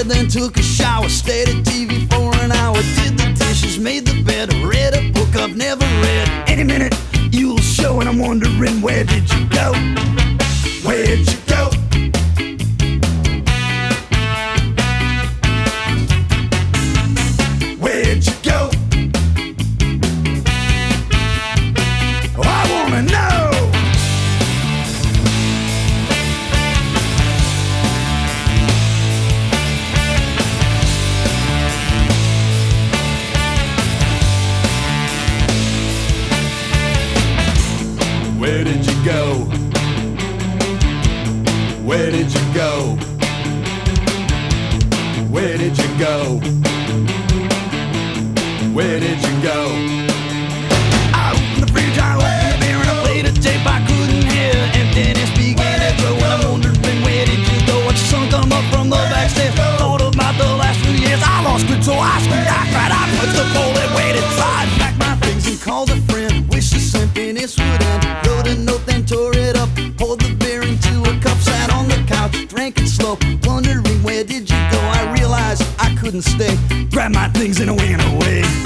then took a shower, stayed at TV for an hour, did the dishes, made the bed, read a book I've never read. Any minute you'll show, and I'm wondering, where did you go? Where'd you go? Where'd you go? I wanna know. Where did you go? Where did you go? Where did you go? Where did you go? I opened the fridge, I opened the beer, and I played a tape I couldn't hear. Emptiness began to grow, and I'm wondering, where did you go? Watched the sun come up from the backstairs. Thought about the last few years. I lost control, I screamed, I cried, I punched the pole and waited inside. Packed my things and called a friend. Wished this emptiness would end. Wrote a note, then tore it up. Poured the beer into a cup, sat on the couch, drank it slow. Wondering, where did you go? I realized I couldn't stay. Grabbed my things and went away.